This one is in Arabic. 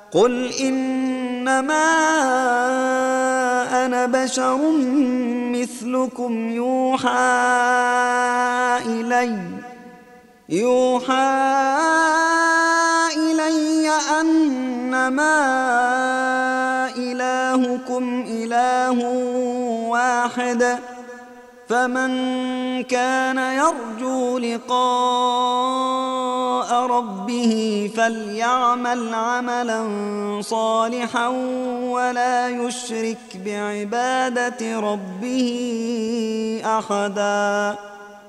قل إنما أنا بشر مثلكم يوحى إلي أنما إلهكم إله واحد، فمن كان يرجو لقاء ربه فليعمل عملا صالحا ولا يشرك بعبادة ربه أحدا.